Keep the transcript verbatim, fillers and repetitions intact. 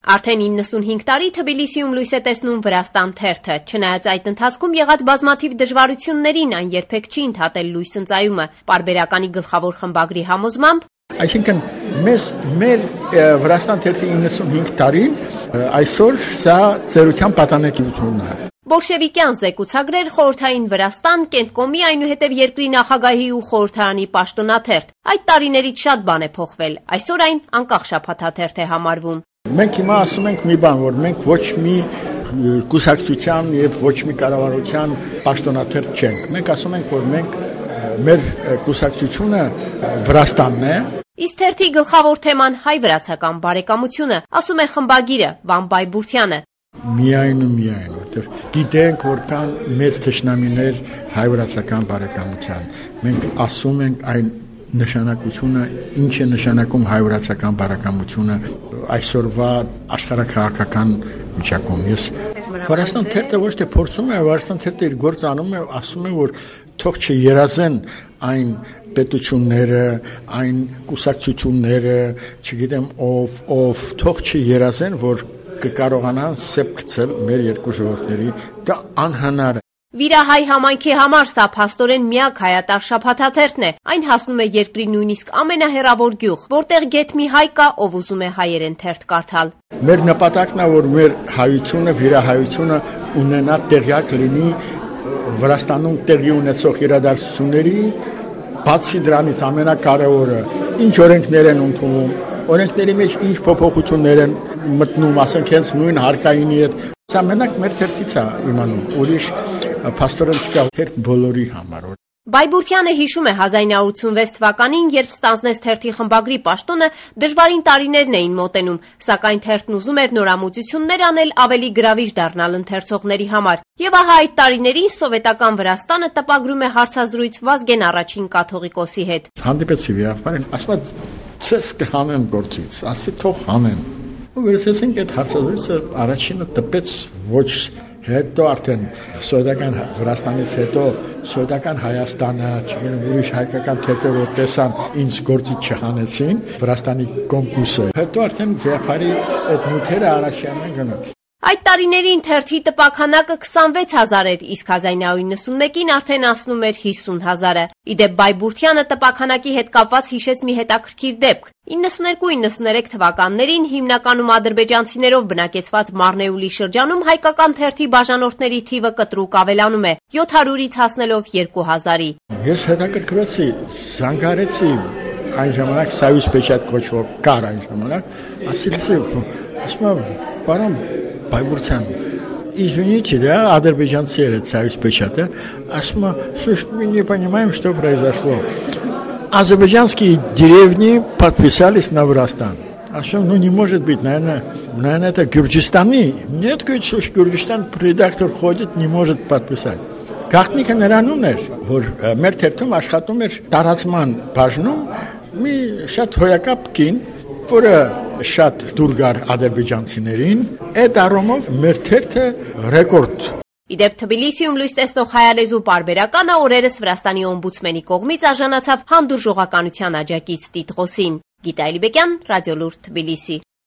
Արդեն իննսունհինգ տարի Թբիլիսիում լույս է տեսնում Վրաստան թերթը, չնայած այդ ընթացքում եղած բազմաթիվ դժվարություններին այն երբեք չի ընդհատել լույս ընծայումը, պարբերականի գլխավոր խմբագրի համոզմամբ. Այսինքն մեզ մեր Վրաստան թերթի իննսունհինգ տարի այսօր սա ծերության պատանեկությունն է։ Բոլշևիկյան զեկուցագրեր խորհրդային Վրաստան, Կենտկոմի, այնուհետև երկրի նախագահի ու խորհրդարանի պաշտոնաթերթ։ Այդ տարիներից շատ բան է փոխվել, այսօր այն անկախ շաբաթաթերթ է համարվում։ Մենք հիմա ասում ենք մի բան, որ մենք ոչ մի կուսակցության եւ ոչ մի կառավարության պաշտոնաթերթ չենք։ Մենք ասում ենք, որ մենք մեր կուսակցությունը Վրաստանն է։ Իսկ թերթի գլխավոր թեման հայ-վրացական բարեկամությունը, ասում է խմբագիրը Վան Բայբուրդյանը։ Միայն ու միայն, որտեղ գիտենք, որ կան մեծ թշնամիներ հայ-վրացական բարեկամության։ Մենք ասում ենք այն նշանակությունը, ինչ է նշանակում հայ-վրացական բարեկամությունը այսօրվա աշխարհաքաղաքական վիճակում։ Ես Վրաստան թերթը ոչ թե փորձում է, Վրաստան թերթը իր գործը անում է, ասում է, որ թող չերազեն այն պետությունները, այն կուսակցությունները, չգիտեմ ով, ով, թող չերազեն, որ կկարողանան սեպ գցել մեր երկու ժողովուրդների, դա անհնար է։ Վիրահայ համայնքի համար սա փաստորեն միակ հայատար շաբաթաթերթն է, այն հասնում է երկրի նույնիսկ ամենահեռավոր գյուղ, որտեղ գեթ մի հայ կա, ով ուզում է հայերեն թերթ կարդալ։ Մեր նպատակն է, որ մեր հայությունը, վիրահայությունը ունենա տեղյակ լինի Վրաստանում տեղի ունեցող իրադարձությունների, բացի դրանից ամենակարևորը, ինչ օրենքներ են ընդունում, օրենքների մեջ ինչ փոփոխություններ են մտնում, ասենք հենց նույն հարկայինի հետ, սա մենակ մեր թերթից է իմանում, ուրիշ փաստորեն չկա թերթ բոլորի համար։ Բայբուրդյանը հիշում է հազար նույն հարյուր ութսունվեց թվականին, երբ ստանձնեց թերթի խմբագրի պաշտոնը, դժվարին տարիներն էին մոտենում, սակայն թերթն ուզում էր նորամուծություններ անել, ավելի գրավիչ դառնալ ընթերցողների համար։ Եվ ահա այդ տարիներին սովետական Վրաստանը տպագրում է հարցազրույց Վազգեն առաջին կաթողիկոսի հետ։ Հանդիպեցի վիճակին, ասում ցես կհանեն գործից, ասի թող հանեն։ Ու վերցեցինք այդ հարցազրույցը, առաջինը տպեց ոչ հետո արդեն սովետական Վրաստանից հետո սովետական Հայաստանը, չգիտեմ ուրիշ հայկական թերթեր որ տեսան, ինձ գործից չհանեցին, Վրաստանի կոմկուսը։ Հետո արդեն վեհապարի այդ նյութերը առաջանան գնաց։ Այդ տարիներին թերթի տպաքանակը քսանվեց հազար էր, իսկ հազար նույն հարյուր նվեցանմեկին արդեն ասնում էր հիսուն հազարը։ Իդեպ Բայբուրդյանը տպաքանակի հետ կապված հիշեց մի հետաքրքիր դեպք։ իննսուններկու իննսուներեք թվականներին հիմնականում ադրբեջանցիներով բնակեցված Մարնեուլի շրջանում հայկական թերթի բաժանորդների թիվը կտրուկ ավելանում է, յոթ հարյուրից հասնելով երկու հազարի։ Ես հետաքրքրվեցի, զանգարեցի այն ժամանակ Սայուս Պեչատ կոչվող կար այն ժամանակ, ասեցի, ասում պարոն Բայբուրդյան, извините, да, азербайджанцы это Союз Печата, асма, слушай, мы не понимаем, что произошло. Азербайджанские деревни подписались на Врастан. А что, ну не может быть, наверное, наверное, это Гюрджистаны. Нет, говорит, слушай, Гюрджистан редактор ходит, не может подписать. Գաղտնիքը նրանում էր, որ մեր թերթում աշխատում էր տարածման բաժնում մի շատ հոյակապ կին, որը շատ դուր գար ադրբեջանցիներին, այդ առումով մեր թերթը ռեկորդ։ Իդեպ Թբիլիսիում լույս տեսնող հայալեզու պարբերականը օրերս Վրաստանի օմբուդսմենի կողմից արժանացավ հանդուրժողականության աջակից տիտղոսին։ Գիտա Էլիբեկյան, Ռադիոլուրդ, Թբիլիսի։